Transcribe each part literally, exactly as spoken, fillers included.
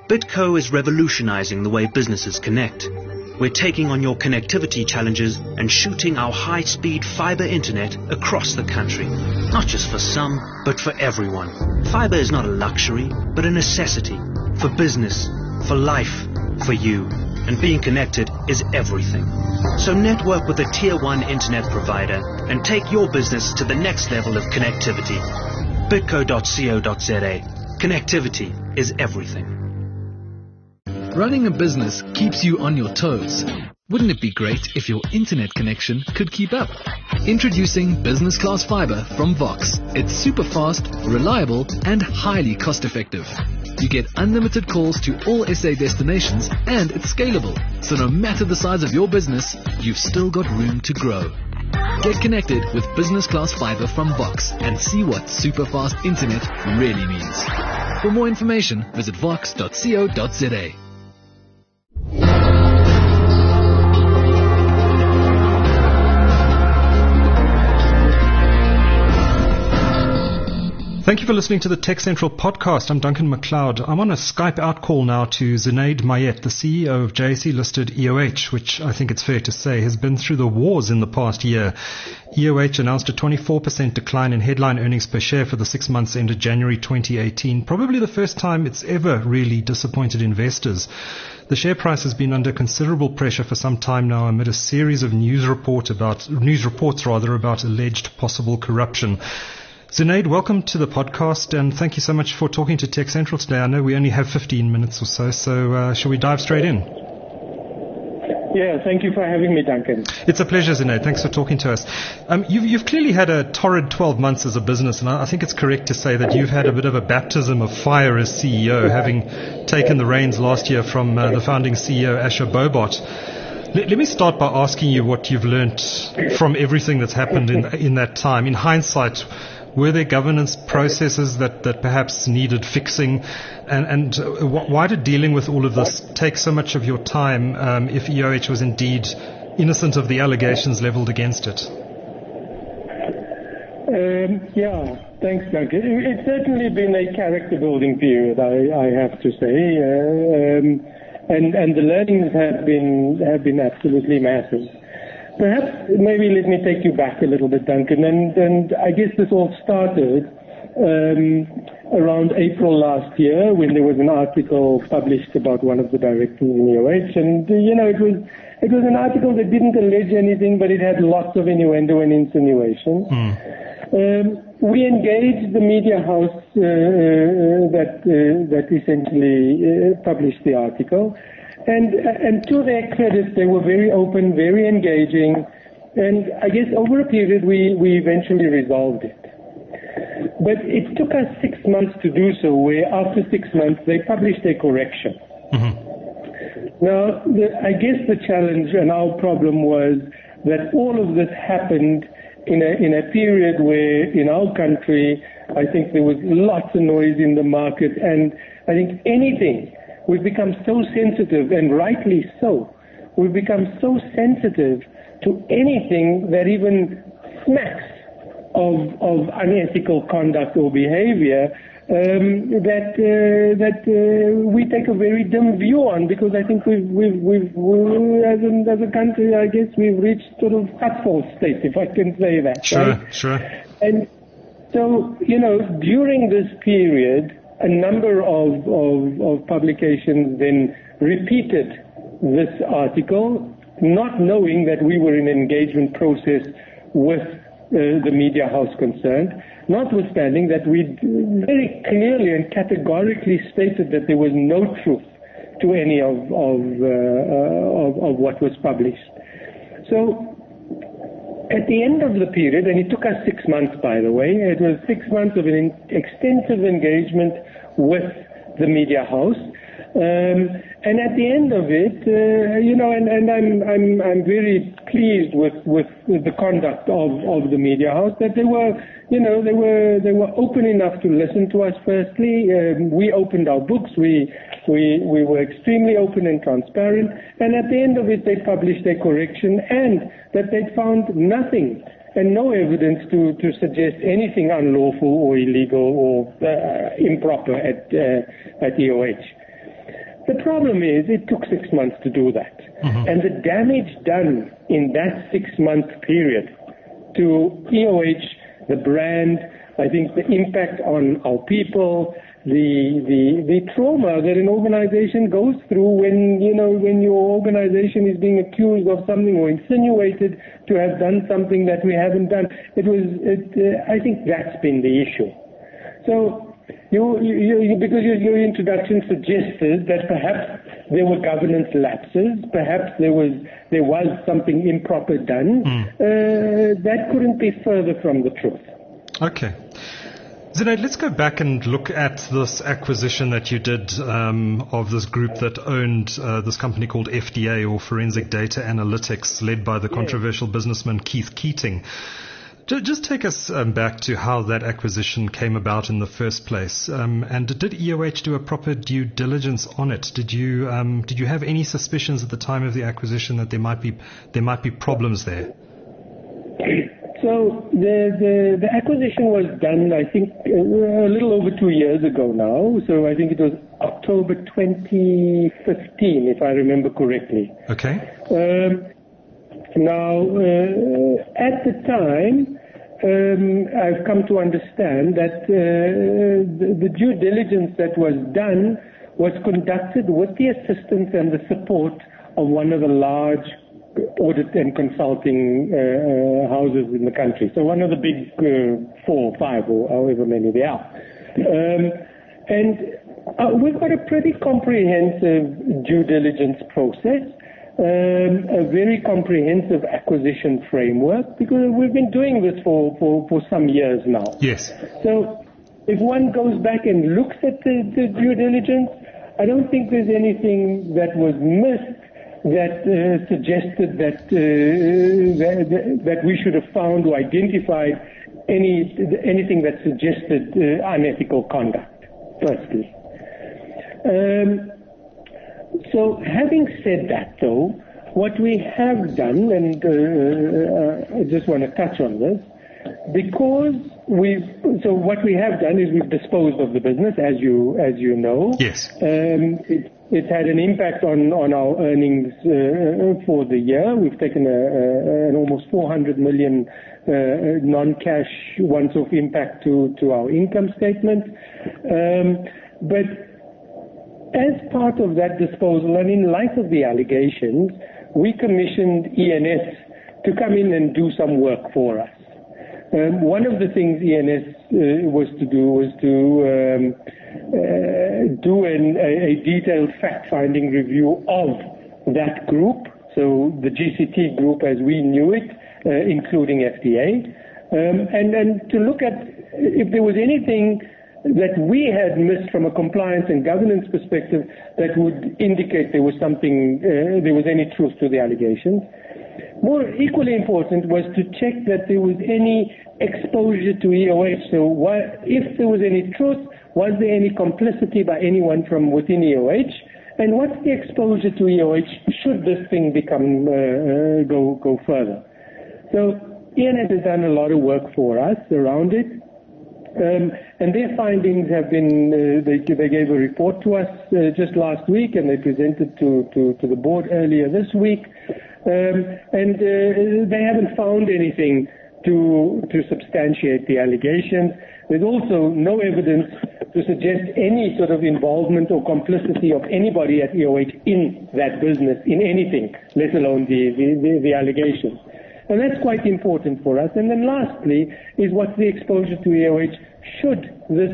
Bitco is revolutionizing the way businesses connect. We're taking on your connectivity challenges and shooting our high-speed fiber internet across the country. Not just for some, but for everyone. Fiber is not a luxury, but a necessity. For business, for life, for you. And being connected is everything. So network with a tier one internet provider and take your business to the next level of connectivity. bitco dot co dot za. Connectivity is everything. Running a business keeps you on your toes. Wouldn't it be great if your internet connection could keep up? Introducing Business Class Fiber from Vox. It's super fast, reliable, and highly cost effective. You get unlimited calls to all S A destinations, and it's scalable. So no matter the size of your business, you've still got room to grow. Get connected with Business Class Fiber from Vox and see what super fast internet really means. For more information, visit vox dot co dot za. Thank you for listening to the Tech Central podcast. I'm Duncan McLeod. I'm on a Skype out call now to Zunaid Mayet, the C E O of J S E-listed E O H, which I think it's fair to say has been through the wars in the past year. E O H announced a twenty-four percent decline in headline earnings per share for the six months ended January twenty eighteen, probably the first time it's ever really disappointed investors. The share price has been under considerable pressure for some time now amid a series of news report about news reports rather about alleged possible corruption. Zunaid, welcome to the podcast, and thank you so much for talking to Tech Central today. I know we only have fifteen minutes or so, so uh, shall we dive straight in? Yeah, thank you for having me, Duncan. It's a pleasure, Zunaid. Thanks for talking to us. Um, you've, you've clearly had a torrid twelve months as a business, and I, I think it's correct to say that you've had a bit of a baptism of fire as C E O, having taken the reins last year from uh, the founding C E O, Asher Bobot. Let, let me start by asking you what you've learnt from everything that's happened in, in that time. In hindsight, were there governance processes that, that perhaps needed fixing? And, and uh, why did dealing with all of this take so much of your time um, if E O H was indeed innocent of the allegations leveled against it? Um, yeah, thanks, Duncan. It's certainly been a character-building period, I, I have to say. Uh, um, and, and the learnings have been, have been absolutely massive. Perhaps maybe let me take you back a little bit, Duncan, and, and I guess this all started um, around April last year when there was an article published about one of the directors in E O H, and uh, you know it was it was an article that didn't allege anything, but it had lots of innuendo and insinuation. Mm. Um, we engaged the media house uh, uh, that uh, that essentially uh, published the article. And, and to their credit, they were very open, very engaging, and I guess over a period we, we eventually resolved it. But it took us six months to do so, where after six months they published a correction. Mm-hmm. Now, the, I guess the challenge and our problem was that all of this happened in a, in a period where in our country, I think there was lots of noise in the market, and I think anything we've become so sensitive, and rightly so. We've become so sensitive to anything that even smacks of, of unethical conduct or behavior um, that uh, that uh, we take a very dim view on, because I think we've we've we've we, as, a, as a country, I guess we've reached sort of cutthroat state, if I can say that. Sure, right? sure. And so, you know, during this period, a number of, of, of publications then repeated this article, not knowing that we were in an engagement process with uh, the media house concerned, notwithstanding that we very clearly and categorically stated that there was no truth to any of, of, uh, uh, of, of what was published. So, at the end of the period, and it took us six months, by the way, it was six months of an extensive engagement with the media house. Um, and at the end of it, uh, you know, and, and I'm, I'm, I'm very pleased with, with, with the conduct of, of the media house, that they were, you know, they were, they were open enough to listen to us firstly. Um, we opened our books. We, we, we were extremely open and transparent. And at the end of it, they published a correction, and that they found nothing and no evidence to, to suggest anything unlawful or illegal or uh, improper at, uh, at E O H. The problem is it took six months to do that. Mm-hmm. And the damage done in that six-month period to E O H, the brand, I think the impact on our people, the the the trauma that an organization goes through when, you know, when your organization is being accused of something or insinuated to have done something that we haven't done. It was, it, uh, I think that's been the issue. So, you, you, you because your, your introduction suggested that perhaps there were governance lapses, perhaps there was there was something improper done. Mm. Uh, that couldn't be further from the truth. Okay. Zunaid, let's go back and look at this acquisition that you did um, of this group that owned uh, this company called F D A, or Forensic Data Analytics, led by the yes. controversial businessman Keith Keating. Just take us um, back to how that acquisition came about in the first place. Um, and did E O H do a proper due diligence on it? Did you um, did you have any suspicions at the time of the acquisition that there might be there might be problems there? So the, the, the acquisition was done, I think, a little over two years ago now. So I think it was October twenty fifteen, if I remember correctly. Okay. Um, now, uh, at the time, um, I've come to understand that uh, the, the due diligence that was done was conducted with the assistance and the support of one of the large audit and consulting uh, houses in the country. So one of the big uh, four or five or however many they are. Um, and uh, we've got a pretty comprehensive due diligence process, um, a very comprehensive acquisition framework, because we've been doing this for, for, for some years now. Yes. So if one goes back and looks at the, the due diligence, I don't think there's anything that was missed that uh, suggested that, uh, that that we should have found or identified any anything that suggested uh, unethical conduct, firstly. Um, so having said that, though, what we have done, and uh, uh, I just want to touch on this, because we've, so what we have done is we've disposed of the business, as you as you know. Yes. Um, it, It's had an impact on, on our earnings uh, for the year. We've taken a, a, an almost four hundred million uh, non-cash once-off impact to, to our income statement. Um, but as part of that disposal, and in light of the allegations, we commissioned E N S to come in and do some work for us. Um, one of the things E N S uh, was to do was to um, Uh, do an, a, a detailed fact-finding review of that group, so the G C T group as we knew it, uh, including F D A, um, and, and to look at if there was anything that we had missed from a compliance and governance perspective that would indicate there was something, uh, there was any truth to the allegations. More equally important was to check that there was any exposure to E O H. So what, if there was any truth, was there any complicity by anyone from within E O H? And what's the exposure to E O H should this thing become, uh, uh, go, go further? So E N S has done a lot of work for us around it. Um, and their findings have been, uh, they, they gave a report to us uh, just last week, and they presented to, to, to the board earlier this week. Um, and uh, they haven't found anything to, to substantiate the allegations. There's also no evidence to suggest any sort of involvement or complicity of anybody at E O H in that business, in anything, let alone the, the, the, the allegations. And that's quite important for us. And then lastly is what's the exposure to E O H should this,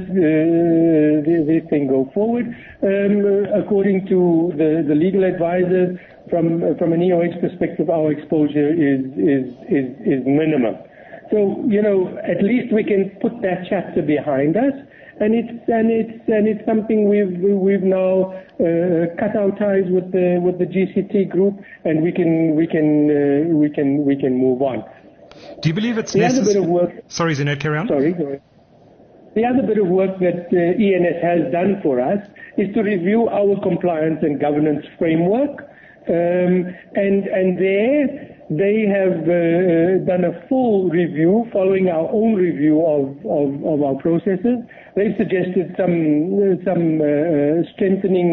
uh, this thing go forward. Um, according to the, the legal advisors, from, from an E O H perspective, our exposure is, is, is, is minimum. So, you know, at least we can put that chapter behind us. And it's and it's and it's something we've we've now uh, cut our ties with the with the G C T group, and we can we can uh, we can we can move on. Do you believe it's the necessary? Other bit of work, sorry, Zunaid, carry on. Sorry, sorry. The other bit of work that uh, E N S has done for us is to review our compliance and governance framework, um, and and there. They have uh, done a full review following our own review of, of, of our processes. They've suggested some uh, some uh, strengthening uh,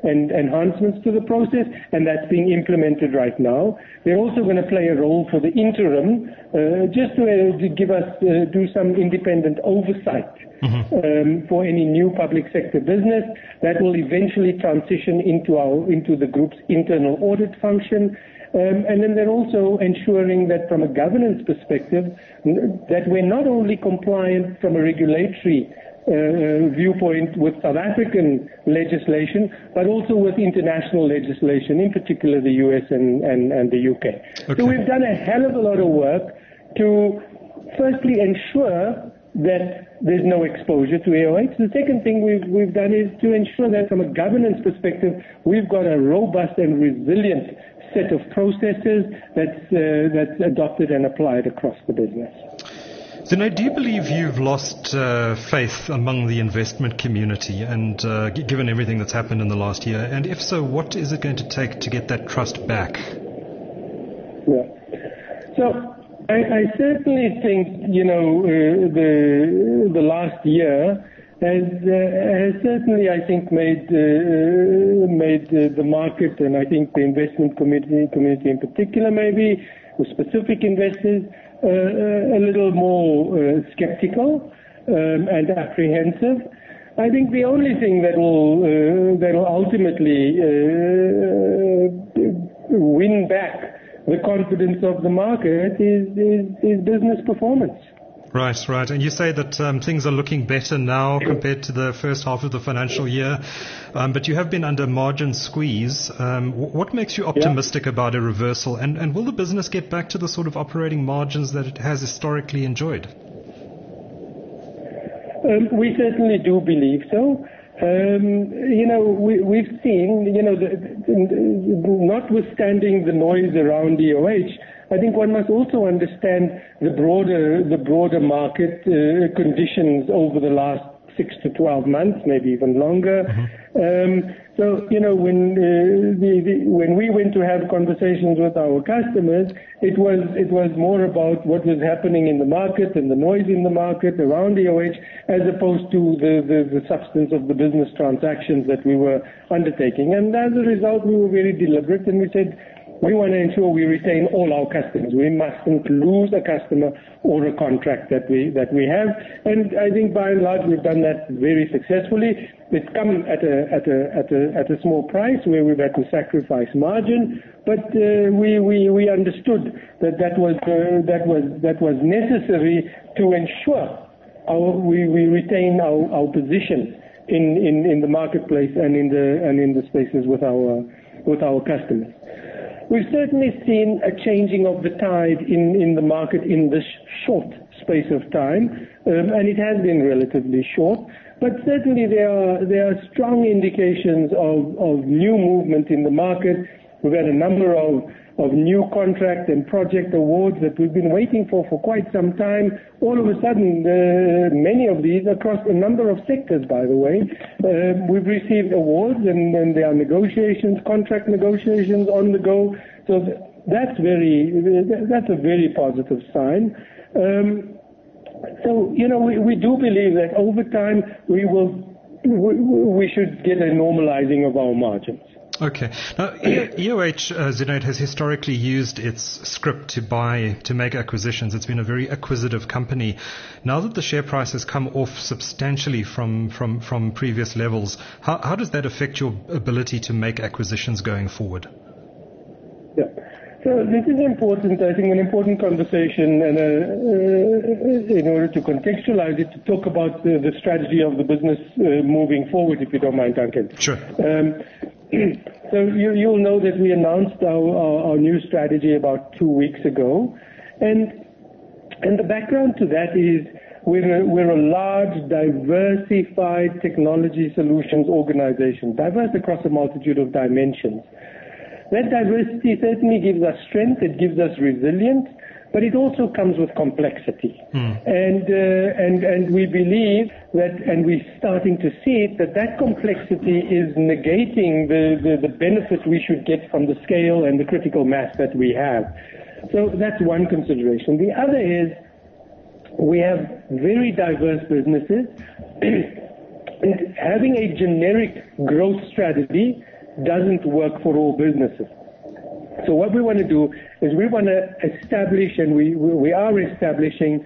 and enhancements to the process, and that's being implemented right now. They're also going to play a role for the interim, uh, just to, uh, to give us, uh, do some independent oversight mm-hmm. um, for any new public sector business that will eventually transition into our into the group's internal audit function. Um, and then they're also ensuring that from a governance perspective, that we're not only compliant from a regulatory uh, viewpoint with South African legislation, but also with international legislation, in particular the U S and, and, and the U K. Okay. So we've done a hell of a lot of work to firstly ensure that there's no exposure to A O H. The second thing we've, we've done is to ensure that from a governance perspective, we've got a robust and resilient set of processes that's, uh, that's adopted and applied across the business. Zineid, do you believe you've lost uh, faith among the investment community, and uh, g- given everything that's happened in the last year? And if so, what is it going to take to get that trust back? Yeah. So I, I certainly think, you know, uh, the the last year has, uh, has certainly, I think, made uh, made uh, the market, and I think the investment community, community in particular, maybe with specific investors, uh, a little more uh, skeptical um, and apprehensive. I think the only thing that will uh, that will ultimately uh, win back the confidence of the market is, is, is business performance. Right, right. And you say that um, things are looking better now compared to the first half of the financial year, um, but you have been under margin squeeze. Um, what makes you optimistic yeah. about a reversal? And, and will the business get back to the sort of operating margins that it has historically enjoyed? Um, we certainly do believe so. Um, you know, we, we've seen, you know, the, the, notwithstanding the noise around E O H, I think one must also understand the broader, the broader market uh, conditions over the last six to twelve months, maybe even longer. Mm-hmm. Um, so, you know, when uh, the, the, when we went to have conversations with our customers, it was it was more about what was happening in the market and the noise in the market around E O H, as opposed to the, the, the substance of the business transactions that we were undertaking. And as a result, we were very deliberate, and we said, we want to ensure we retain all our customers. We mustn't lose a customer or a contract that we that we have. And I think by and large we've done that very successfully. It's come at a at a at a at a small price where we've had to sacrifice margin, but uh, we, we we understood that that was uh, that was that was necessary to ensure our we, we retain our, our position in, in, in the marketplace and in the and in the spaces with our with our customers. We've certainly seen a changing of the tide in, in the market in this short space of time, um, and it has been relatively short. But certainly there are there are strong indications of, of new movement in the market. We've had a number of, of new contract and project awards that we've been waiting for for quite some time. All of a sudden, uh, many of these across a number of sectors, by the way, uh, we've received awards, and, and there are negotiations, contract negotiations on the go. So th- that's very that's a very positive sign. Um, so you know we, we do believe that over time we will we, we should get a normalizing of our margins. Okay. Now, E O H, uh, Zineid, has historically used its scrip to buy, to make acquisitions. It's been a very acquisitive company. Now that the share price has come off substantially from, from, from previous levels, how, how does that affect your ability to make acquisitions going forward? Yeah. So this is important, I think, an important conversation, and uh, uh, in order to contextualize it, to talk about the, the strategy of the business uh, moving forward, if you don't mind, Duncan. Sure. Um, so you, you'll know that we announced our, our, our new strategy about two weeks ago, and and the background to that is we're a, we're a large, diversified technology solutions organization, diverse across a multitude of dimensions. That diversity certainly gives us strength, it gives us resilience, but it also comes with complexity. Mm. And, uh, and, and we believe that, and we're starting to see it, that that complexity is negating the, the, the benefit we should get from the scale and the critical mass that we have. So that's one consideration. The other is we have very diverse businesses, and having a generic growth strategy doesn't work for all businesses. So what we want to do is we want to establish, and we, we are establishing,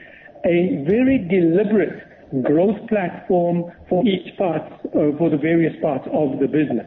a very deliberate growth platform for each part, uh, for the various parts of the business.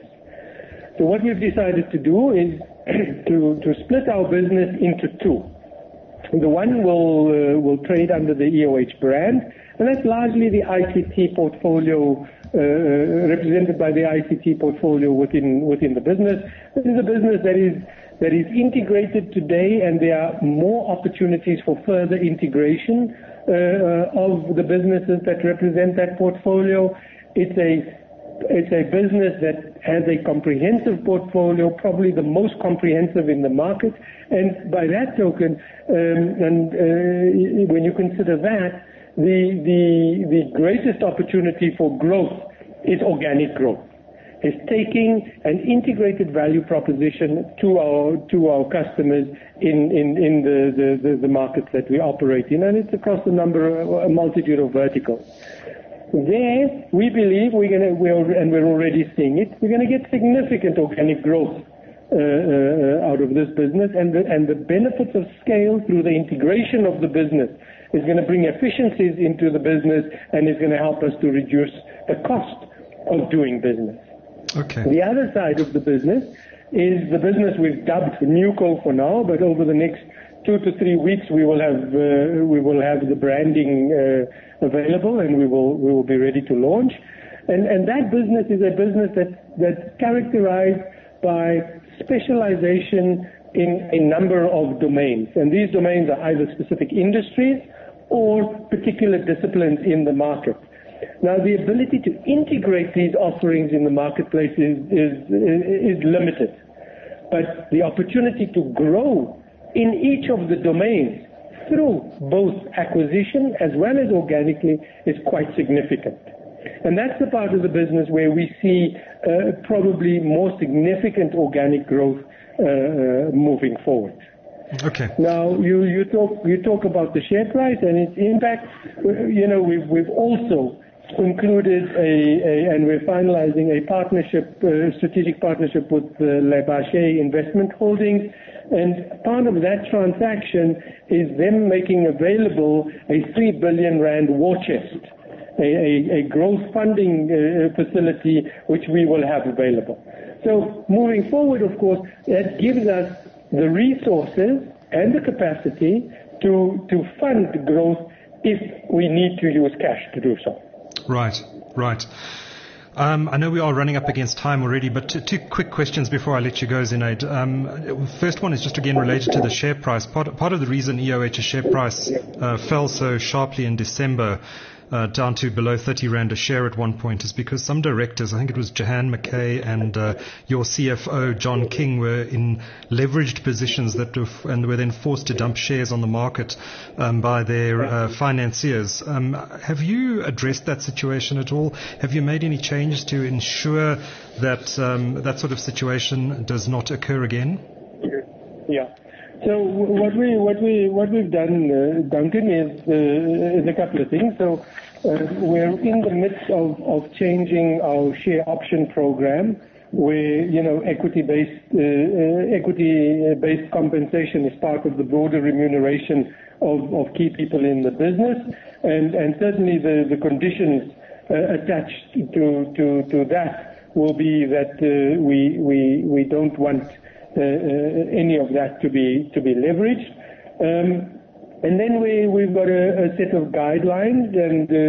So what we've decided to do is to, to split our business into two. The one will uh, will trade under the E O H brand, and that's largely the I C T portfolio, uh, represented by the I C T portfolio within within the business. This is a business that is that is integrated today, and there are more opportunities for further integration uh, of the businesses that represent that portfolio. It's a It's a business that has a comprehensive portfolio, probably the most comprehensive in the market. And by that token, um, and uh, when you consider that, the, the, the greatest opportunity for growth is organic growth. It's taking an integrated value proposition to our to our customers in, in, in the, the, the markets that we operate in, and it's across a number, a multitude of verticals. There, we believe we're going to, we're, and we're already seeing it, we're going to get significant organic growth uh, uh, out of this business, and the, and the benefits of scale through the integration of the business is going to bring efficiencies into the business, and is going to help us to reduce the cost of doing business. Okay. The other side of the business is the business we've dubbed Newco for now, but over the next two to three weeks we will have uh, we will have the branding uh, available, and we will we will be ready to launch. And and that business is a business that that's characterized by specialization in a number of domains, and these domains are either specific industries or particular disciplines in the market. Now, the ability to integrate these offerings in the marketplace is is, is limited, but the opportunity to grow in each of the domains through both acquisition as well as organically is quite significant. And that's the part of the business where we see uh, probably more significant organic growth uh, uh, moving forward. Okay. Now, you, you talk you talk about the share price and its impact. You know, we've we've also concluded a, a and we're finalizing a partnership, uh, strategic partnership with uh, Le Bachet Investment Holdings. And part of that transaction is them making available a three billion rand war chest, a, a, a growth funding uh, facility which we will have available. So moving forward, of course, that gives us the resources and the capacity to to fund growth if we need to use cash to do so. Right, right. Um, I know we are running up against time already, but two, two quick questions before I let you go, Zunaid. Um, first one is just again related to the share price. Part, part of the reason E O H's share price uh, fell so sharply in December uh, down to below thirty rand a share at one point is because some directors, I think it was Jahan McKay and uh, your C F O John King, were in leveraged positions that were f- and were then forced to dump shares on the market um, by their uh, financiers. Um, have you addressed that situation at all? Have you made any changes to ensure that um, that sort of situation does not occur again? Yeah. So what we what we what we've done, uh, Duncan, is, uh, is a couple of things. So uh, we're in the midst of, of changing our share option program, where you know equity-based uh, uh, equity-based compensation is part of the broader remuneration of, of key people in the business, and and certainly the the conditions uh, attached to to to that will be that uh, we we we don't want Uh, uh, any of that to be to be leveraged, um, and then we we've got a, a set of guidelines, and uh,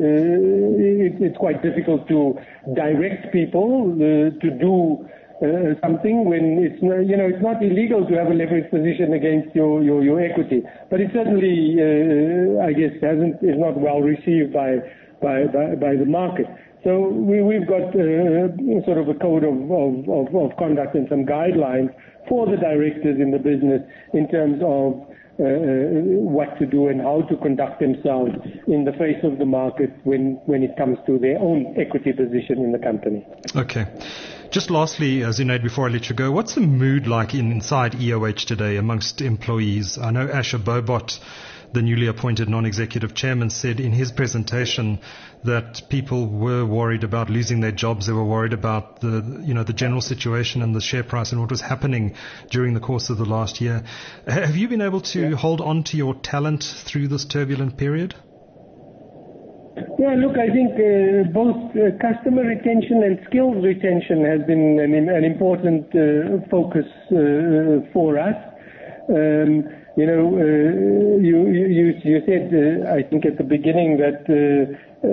uh, it, it's quite difficult to direct people uh, to do uh, something when it's not, you know it's not illegal to have a leveraged position against your your, your equity, but it certainly uh, I guess hasn't is not well received by by by, by the market. So we, we've got uh, sort of a code of, of, of, of conduct and some guidelines for the directors in the business in terms of uh, what to do and how to conduct themselves in the face of the market when, when it comes to their own equity position in the company. Okay. Just lastly, uh, Zunaid, before I let you go, what's the mood like in, inside E O H today amongst employees? I know Asher Bobot the newly appointed non-executive chairman, said in his presentation that people were worried about losing their jobs. They were worried about the, you know, the general situation and the share price and what was happening during the course of the last year. Have you been able to yeah. hold on to your talent through this turbulent period? Yeah, look, I think uh, both uh, customer retention and skills retention has been an, an important uh, focus uh, for us. Um, you know, uh, you, you, you said, uh, I think at the beginning that uh,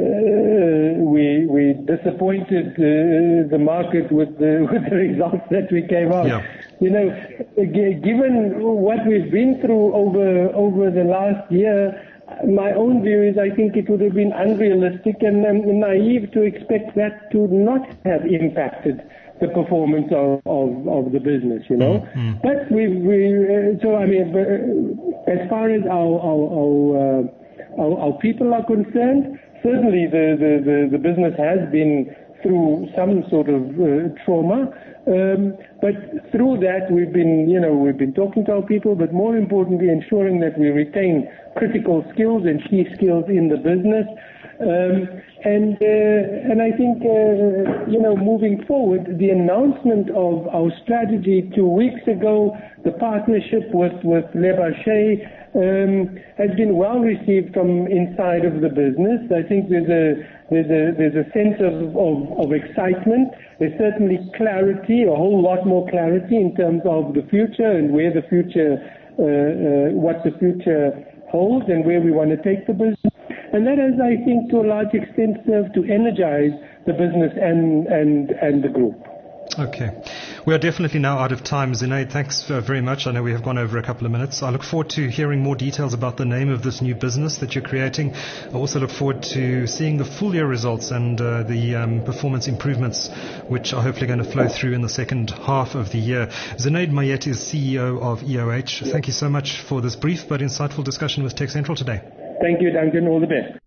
uh, we, we disappointed uh, the market with the, with the results that we came out. Yeah. You know, g- given what we've been through over, over the last year, my own view is I think it would have been unrealistic and um, naive to expect that to not have impacted the performance of, of, of the business, you know. Mm-hmm. But we, we uh, so I mean, uh, as far as our our our, uh, our our people are concerned, certainly the, the, the, the business has been through some sort of uh, trauma. Um, but through that, we've been, you know, we've been talking to our people, but more importantly, ensuring that we retain critical skills and key skills in the business. Um, and uh, and I think, uh, you know, moving forward, the announcement of our strategy two weeks ago, the partnership with with Le Bachet, um, has been well received from inside of the business. I think there's a there's a there's a sense of, of, of excitement. There's certainly clarity, a whole lot more clarity in terms of the future and where the future, uh, uh, what the future holds and where we want to take the business. And that has, I think, to a large extent served to energize the business and, and, and the group. Okay. We are definitely now out of time. Zunaid, thanks uh, very much. I know we have gone over a couple of minutes. I look forward to hearing more details about the name of this new business that you're creating. I also look forward to seeing the full year results and uh, the um, performance improvements, which are hopefully going to flow through in the second half of the year. Zunaid Mayet is C E O of E O H. Thank you so much for this brief but insightful discussion with Tech Central today. Thank you, Duncan. All the best.